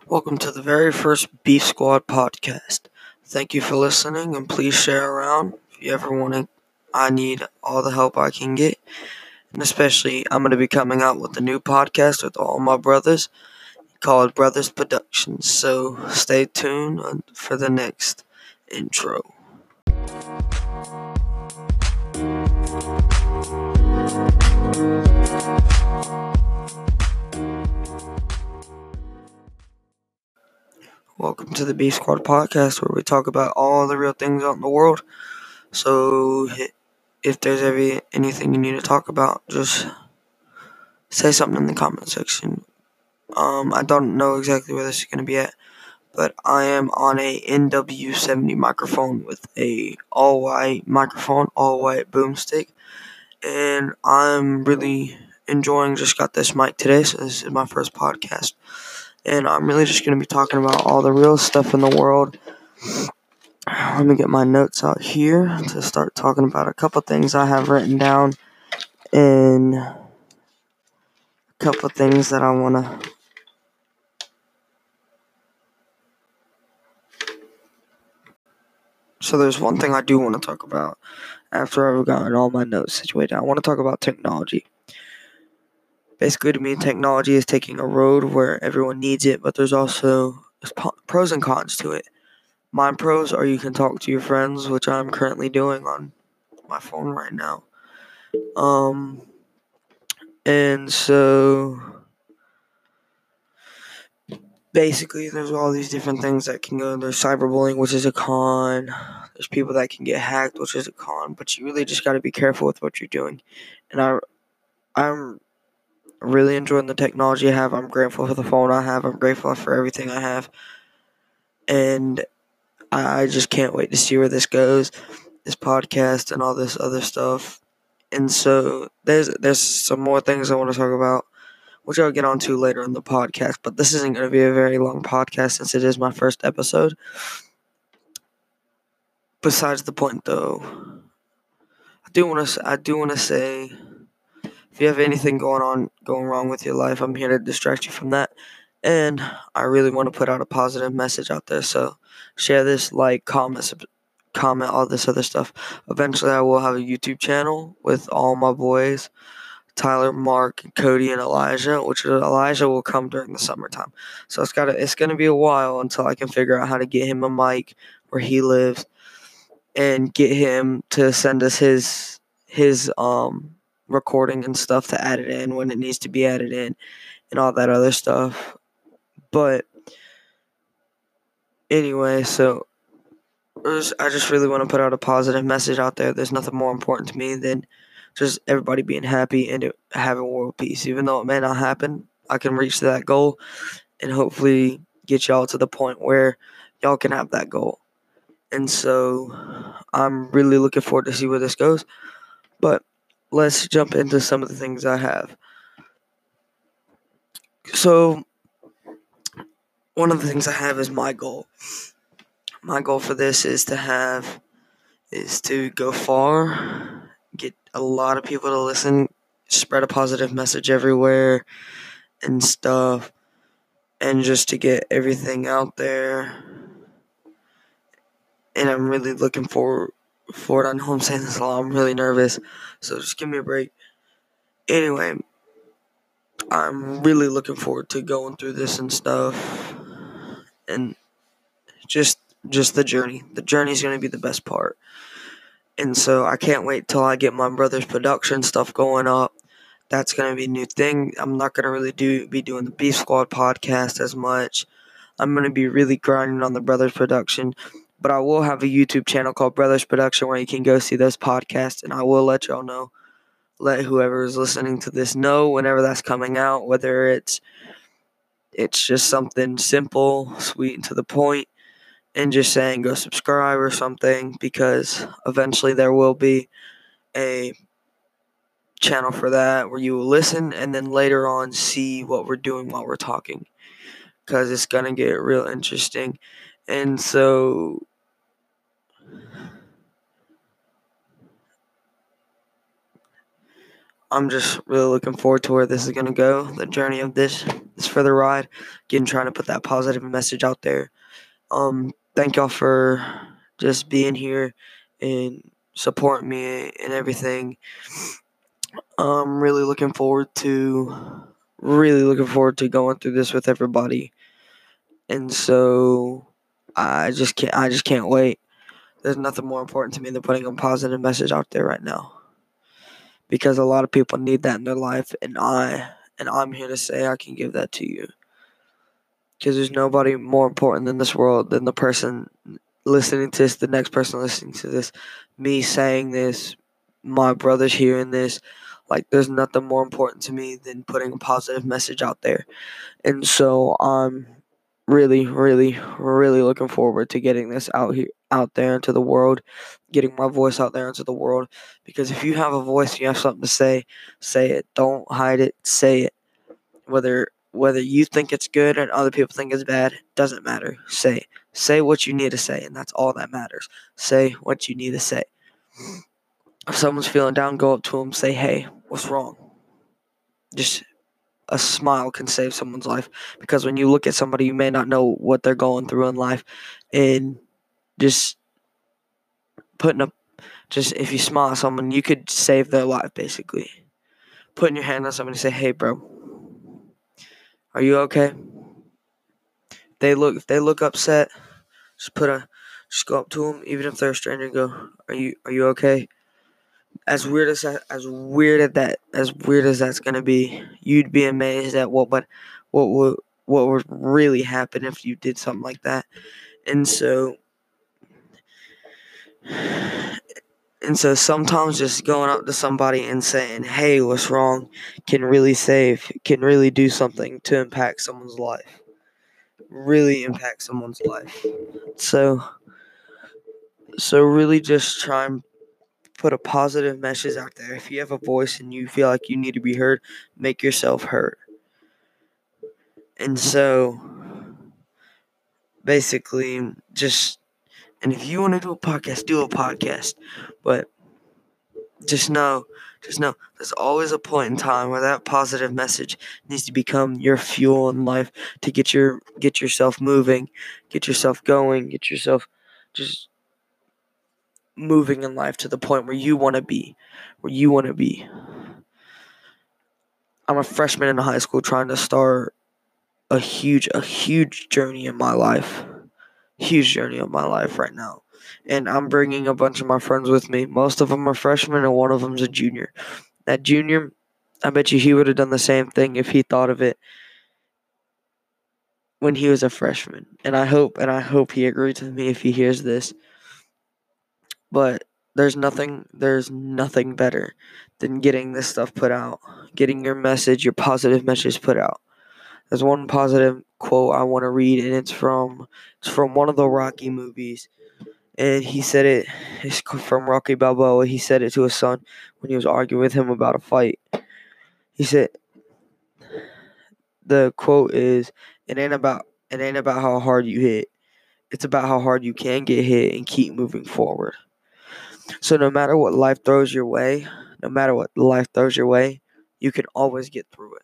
Welcome to the very first Beef Squad podcast. Thank you for listening, and please share around if you ever want to. I need all the help I can get, and especially I'm going to be coming out with a new podcast with all my brothers called Brothers Productions. So stay tuned for the next intro. Welcome to the Beef Squad podcast, where we talk about all the real things out in the world. So if there's anything you need to talk about, just say something in the comment section. I don't know exactly where this is going to be at, but I am on a NW70 microphone with a all-white microphone, all-white boomstick, and I'm really enjoying just got this mic today, so this is my first podcast, and I'm really just going to be talking about all the real stuff in the world. Let me get my notes out here to start talking about a couple things I have written down, and a couple things that I want to So there's one thing I do want to talk about after I've gotten all my notes situated. I want to talk about technology. Basically, to me, technology is taking a road where everyone needs it, but there's pros and cons to it. My pros are you can talk to your friends, which I'm currently doing on my phone right now. And so basically, there's all these different things that can go. There's cyberbullying, which is a con. There's people that can get hacked, which is a con. But you really just got to be careful with what you're doing. And I'm really enjoying the technology I have. I'm grateful for the phone I have. I'm grateful for everything I have. And I just can't wait to see where this goes, this podcast and all this other stuff. And so there's some more things I want to talk about, which I'll get onto later in the podcast. But this isn't going to be a very long podcast since it is my first episode. Besides the point, though, I do want to say, if you have anything going wrong with your life, I'm here to distract you from that. And I really want to put out a positive message out there. So share this, comment, all this other stuff. Eventually, I will have a YouTube channel with all my boys, Tyler, Mark, Cody, and Elijah. Elijah will come during the summertime. So it's gonna be a while until I can figure out how to get him a mic where he lives, and get him to send us his recording and stuff to add it in when it needs to be added in and all that other stuff. But anyway, so I just really want to put out a positive message out there. There's nothing more important to me than just everybody being happy and having world peace. Even though it may not happen, I can reach that goal and hopefully get y'all to the point where y'all can have that goal. And so I'm really looking forward to see where this goes. But let's jump into some of the things I have. So one of the things I have is my goal. My goal for this is to go far, get a lot of people to listen, spread a positive message everywhere and stuff, and just to get everything out there. And I'm really looking forward I know I'm saying this a lot. I'm really nervous, so just give me a break. Anyway, I'm really looking forward to going through this and stuff, and just the journey. The journey is going to be the best part. And so I can't wait till I get my brother's production stuff going up. That's going to be a new thing. I'm not going to really be doing the Beef Squad podcast as much. I'm going to be really grinding on the Brothers Production. But I will have a YouTube channel called Brothers Production where you can go see those podcasts. And I will let y'all know. Let whoever is listening to this know whenever that's coming out. Whether it's just something simple, sweet, and to the point. And just saying go subscribe or something. Because eventually there will be a channel for that where you will listen and then later on see what we're doing while we're talking, because it's gonna get real interesting. And so I'm just really looking forward to where this is gonna go. The journey of this further ride. Again, trying to put that positive message out there. Thank y'all for just being here and supporting me and everything. I'm really looking forward to going through this with everybody. And so I just can't wait. There's nothing more important to me than putting a positive message out there right now. Because a lot of people need that in their life, and I'm here to say I can give that to you. Because there's nobody more important in this world than the person listening to this, the next person listening to this, me saying this, my brothers hearing this. Like, there's nothing more important to me than putting a positive message out there. And so I'm really, really, really looking forward to getting this out there into the world, getting my voice out there into the world. Because if you have a voice, you have something to say it. Don't hide it. Say it. Whether you think it's good and other people think it's bad, doesn't matter. Say what you need to say, and that's all that matters. Say what you need to say. If someone's feeling down, go up to them, say, "Hey, what's wrong?" Just a smile can save someone's life, because when you look at somebody, you may not know what they're going through in life, and just if you smile at someone, you could save their life. Basically, putting your hand on somebody and say, "Hey, bro, are you okay?" If they look upset, just go up to them, even if they're a stranger, and go, "Are you okay?" As weird as that's gonna be, you'd be amazed at what would really happen if you did something like that. And so sometimes just going up to somebody and saying, "Hey, what's wrong?" can really do something to impact someone's life. Really impact someone's life. So really just try and put a positive message out there. If you have a voice and you feel like you need to be heard, make yourself heard. And so basically and if you want to do a podcast, do a podcast. But just know there's always a point in time where that positive message needs to become your fuel in life to get yourself moving, get yourself going, get yourself just moving in life to the point where you want to be. I'm a freshman in high school trying to start a huge journey in my life. Huge journey of my life right now. And I'm bringing a bunch of my friends with me. Most of them are freshmen and one of them's a junior. That junior, I bet you he would have done the same thing if he thought of it when he was a freshman. And I hope he agrees with me if he hears this. But there's nothing better than getting this stuff put out. Getting your positive message put out. There's one positive quote I want to read, and it's from one of the Rocky movies. And he said it's from Rocky Balboa. He said it to his son when he was arguing with him about a fight. He said, the quote is, it ain't about how hard you hit. It's about how hard you can get hit and keep moving forward. So no matter what life throws your way, you can always get through it.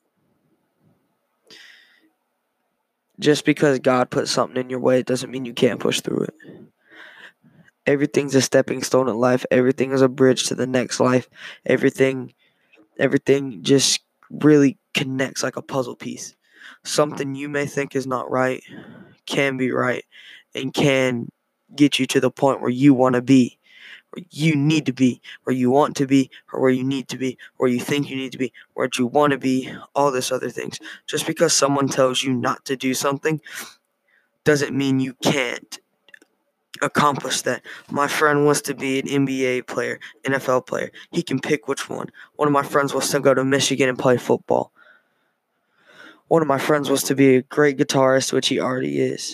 Just because God put something in your way doesn't mean you can't push through it. Everything's a stepping stone in life. Everything is a bridge to the next life. Everything just really connects like a puzzle piece. Something you may think is not right can be right and can get you to the point where you want to be, where you need to be, where you want to be, or where you need to be, where you think you need to be, where you want to be, all this other things. Just because someone tells you not to do something doesn't mean you can't accomplish that. My friend wants to be an NBA player, NFL player. He can pick which one. One of my friends wants to go to Michigan and play football. One of my friends wants to be a great guitarist, which he already is.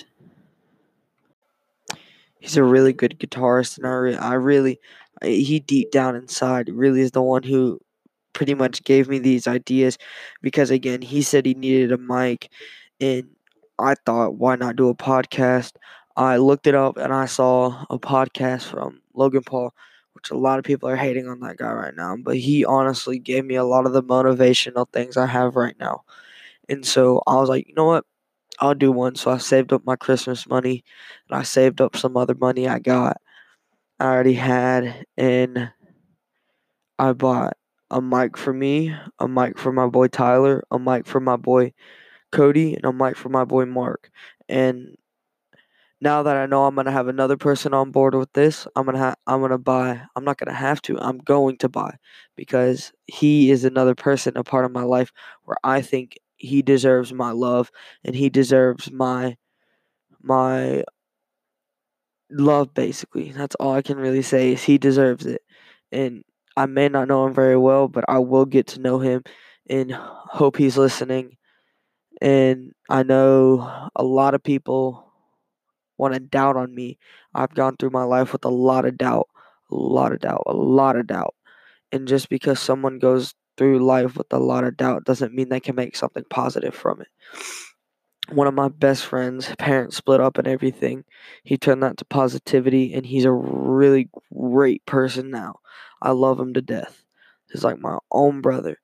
He's a really good guitarist, and he deep down inside really is the one who pretty much gave me these ideas, because again, he said he needed a mic, and I thought, why not do a podcast? I looked it up and I saw a podcast from Logan Paul which a lot of people are hating on that guy right now, but he honestly gave me a lot of the motivational things I have right now. And so I was like, you know what? I'll do one. So I saved up my Christmas money and I saved up some other money I already had, and I bought a mic for me, a mic for my boy Tyler, a mic for my boy Cody, and a mic for my boy Mark. And now that I know I'm gonna have another person on board with this, I'm gonna buy. I'm not gonna have to. I'm going to buy because he is another person, a part of my life where I think he deserves my love and he deserves my love. Basically, that's all I can really say is he deserves it. And I may not know him very well, but I will get to know him and hope he's listening. And I know a lot of people want to doubt on me. I've gone through my life with a lot of doubt, a lot of doubt, a lot of doubt. And just because someone goes through life with a lot of doubt doesn't mean they can make something positive from it. One of my best friends' parents split up and everything. He turned that to positivity, and he's a really great person now. I love him to death. He's like my own brother.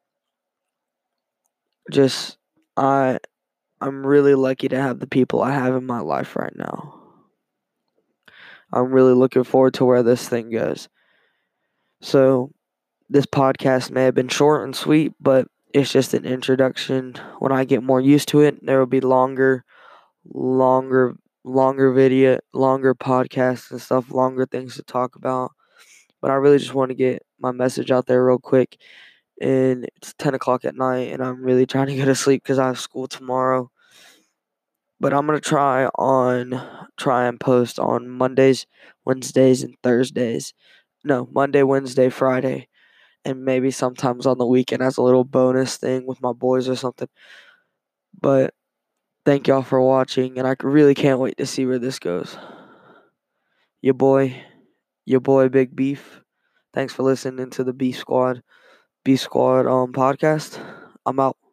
Just I I'm really lucky to have the people I have in my life right now. I'm really looking forward to where this thing goes. So, this podcast may have been short and sweet, but it's just an introduction. When I get more used to it, there will be longer, longer podcasts and stuff, longer things to talk about. But I really just want to get my message out there real quick. And it's 10 o'clock at night, and I'm really trying to go to sleep because I have school tomorrow. But I'm gonna try and post on Mondays, Wednesdays, and Thursdays. No, Monday, Wednesday, Friday, and maybe sometimes on the weekend as a little bonus thing with my boys or something. But thank y'all for watching, and I really can't wait to see where this goes. Your boy, Big Beef. Thanks for listening to the Beef Squad podcast. I'm out.